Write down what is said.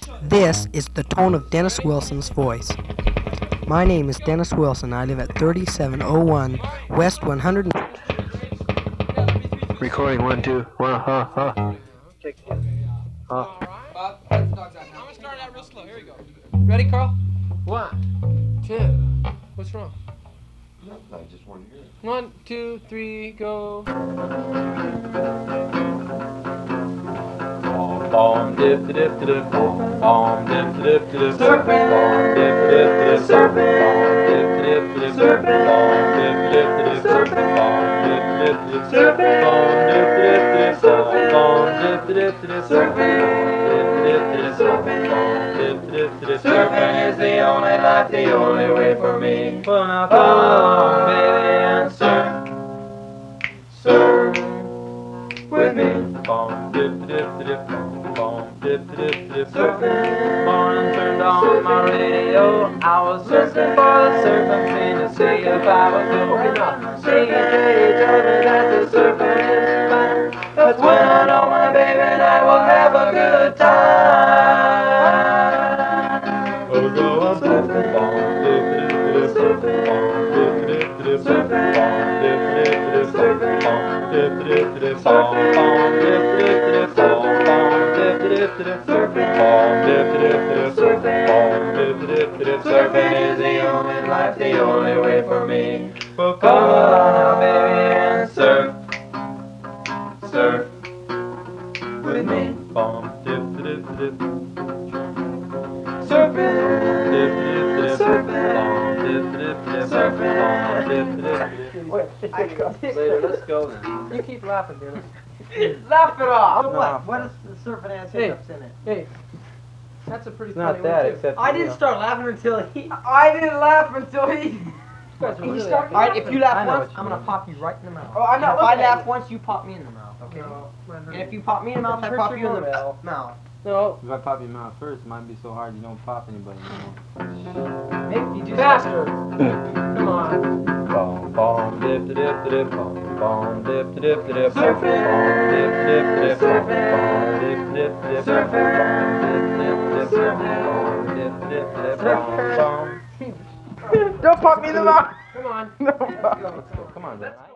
This is the tone of Dennis Wilson's voice. My name is Dennis Wilson. I live at 3701 West 100. Recording 1, 2, 1, Check it. I'm gonna start out real slow. Here we go. Ready, Carl? 1, 2. What's wrong? I just want to hear it. 1, 2, 3, go. Bomb dip dip dip bomb dip dip dip Surfing, bomb dip dip dip surfing, bomb dip dip dip surfing, bomb dip dip dip surfing, bomb dip dip dip surfing, bomb dip dip dip surfing, bomb dip dip dip surfing, dip dip surfing, bomb dip dip dip surfing is the only life, the only way for me. Well now come on baby and surf With me. bomb dip dip dip bomb dip dip dip Surfing. morning turned on my radio. I was searching for the surfing scene to see if I would go around. Singing Katie told me that the surfing is fine. That's when I know my baby and I will have a good time. Oh, go on surfing, bomb dip dip dip bomb dip dip dip bomb dip dip dip bomb dip dip dip bomb dip dip dip bomb dip dip dip bomb dip dip dip Surfing is the only life, the only way for me. Well, come on now, baby, and surf With me. bomb dip dip dip Surfing. dip dip dip Surfing. bomb dip dip dip Surfing. bomb dip dip dip. Wait, Later, let's go then. You keep laughing, Dennis. Laugh it off. So what? What is the surfing has hiccups in it? Hey, that's a pretty It's funny not that, one, too. except I didn't start laughing until he. I didn't laugh until he. You guys are He really started acting- Alright, if you laugh I know once, what you I'm gonna mean. pop you right in the mouth. Oh, I'm not If I looking at laugh you. once, you pop me in the mouth, okay? No, And if you pop me in the mouth, I Hurt pop your you in the moral. mouth. no, If I pop your mouth first, it might be so hard you don't pop anybody anymore. Maybe if you do faster. Come on. Bomb, bomb, dip, dip, dip, bomb, bomb, dip, dip, dip, Surfing. bomb, dip, dip, dip, Surfing. bomb, dip, dip, dip, Surfing. bomb, dip, dip, dip, Surfing. bomb, dip, dip, dip, Surfing. bomb, bomb. Don't pop me in the mouth. Come on. No. Let's go. Come on, man.